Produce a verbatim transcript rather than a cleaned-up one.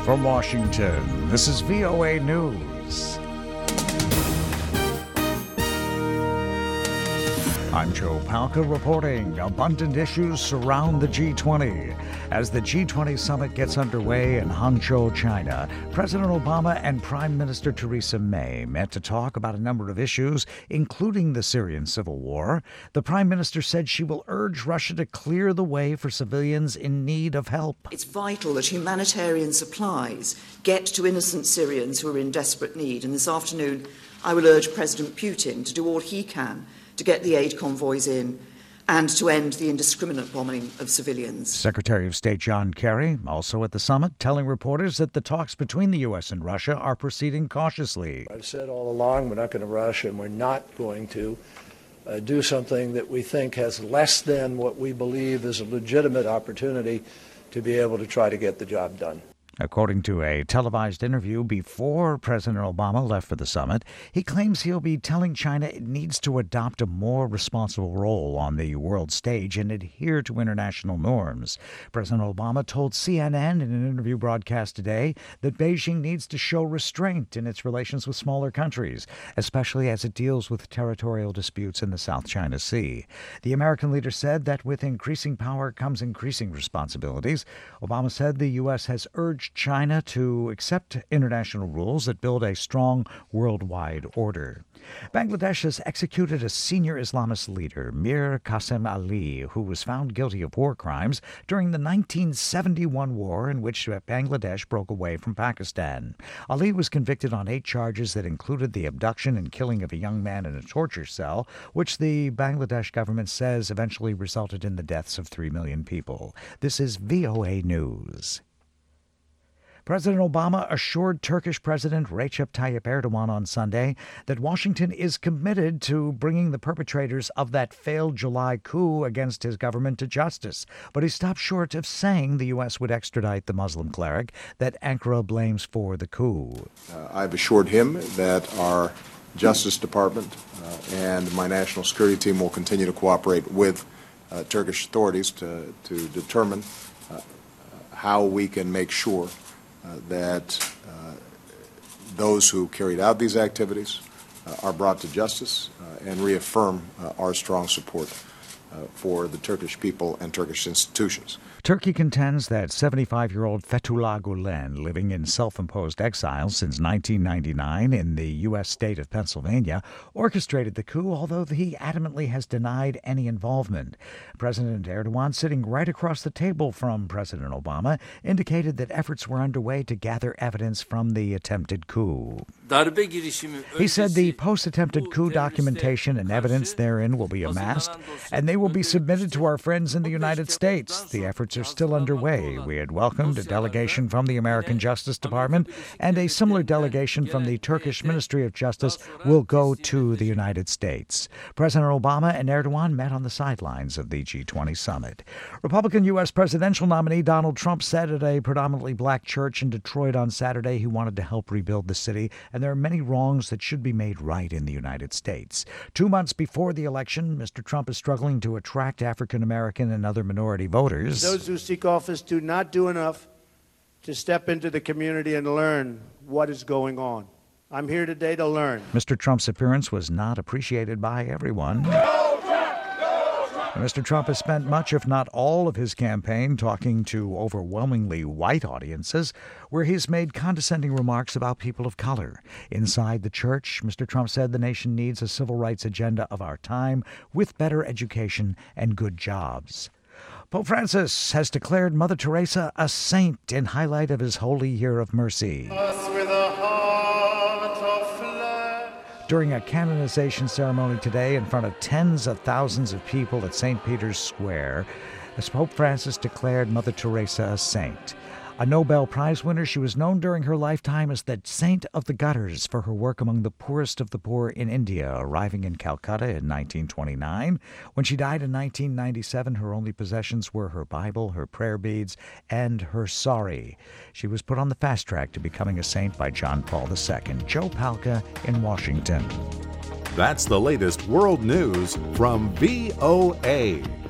From Washington, this is V O A News. I'm Joe Palca reporting. Abundant issues surround the G twenty. As the G twenty summit gets underway in Hangzhou, China, President Obama and Prime Minister Theresa May met to talk about a number of issues, including the Syrian civil war. The Prime Minister said she will urge Russia to clear the way for civilians in need of help. It's vital that humanitarian supplies get to innocent Syrians who are in desperate need. And this afternoon, I will urge President Putin to do all he can to get the aid convoys in and to end the indiscriminate bombing of civilians. Secretary of State John Kerry, also at the summit, telling reporters that the talks between the U S and Russia are proceeding cautiously. I've said all along we're not going to rush, and we're not going to uh, do something that we think has less than what we believe is a legitimate opportunity to be able to try to get the job done. According to a televised interview before President Obama left for the summit, he claims he'll be telling China it needs to adopt a more responsible role on the world stage and adhere to international norms. President Obama told C N N in an interview broadcast today that Beijing needs to show restraint in its relations with smaller countries, especially as it deals with territorial disputes in the South China Sea. The American leader said that with increasing power comes increasing responsibilities. Obama said the U S has urged China to accept international rules that build a strong worldwide order. Bangladesh has executed a senior Islamist leader, Mir Qasim Ali, who was found guilty of war crimes during the nineteen seventy-one war in which Bangladesh broke away from Pakistan. Ali was convicted on eight charges that included the abduction and killing of a young man in a torture cell, which the Bangladesh government says eventually resulted in the deaths of three million people. This is V O A News. President Obama assured Turkish President Recep Tayyip Erdogan on Sunday that Washington is committed to bringing the perpetrators of that failed July coup against his government to justice. But he stopped short of saying the U S would extradite the Muslim cleric that Ankara blames for the coup. Uh, I've assured him that our Justice Department uh, and my national security team will continue to cooperate with uh, Turkish authorities to, to determine uh, how we can make sure Uh, that uh, those who carried out these activities uh, are brought to justice uh, and reaffirm uh, our strong support uh, for the Turkish people and Turkish institutions. Turkey contends that seventy-five-year-old Fethullah Gulen, living in self-imposed exile since nineteen ninety-nine in the U S state of Pennsylvania, orchestrated the coup, although he adamantly has denied any involvement. President Erdogan, sitting right across the table from President Obama, indicated that efforts were underway to gather evidence from the attempted coup. He said the post-attempted coup documentation and evidence therein will be amassed, and they will be submitted to our friends in the United States. The efforts are still underway. We had welcomed a delegation from the American Justice Department, and a similar delegation from the Turkish Ministry of Justice will go to the United States. President Obama and Erdogan met on the sidelines of the G twenty summit. Republican U S presidential nominee Donald Trump said at a predominantly black church in Detroit on Saturday he wanted to help rebuild the city, and there are many wrongs that should be made right in the United States. Two months before the election, Mister Trump is struggling to attract African American and other minority voters. Those who seek office do not do enough to step into the community and learn what is going on. I'm here today to learn. Mister Trump's appearance was not appreciated by everyone. Mister Trump has spent much, if not all, of his campaign talking to overwhelmingly white audiences, where he's made condescending remarks about people of color. Inside the church, Mister Trump said the nation needs a civil rights agenda of our time with better education and good jobs. Pope Francis has declared Mother Teresa a saint in highlight of his Holy Year of Mercy. During a canonization ceremony today in front of tens of thousands of people at Saint Peter's Square, as Pope Francis declared Mother Teresa a saint. A Nobel Prize winner, she was known during her lifetime as the Saint of the Gutters for her work among the poorest of the poor in India, arriving in Calcutta in nineteen twenty-nine. When she died in nineteen ninety-seven, her only possessions were her Bible, her prayer beads, and her sari. She was put on the fast track to becoming a saint by John Paul the Second. Joe Palca in Washington. That's the latest world news from V O A.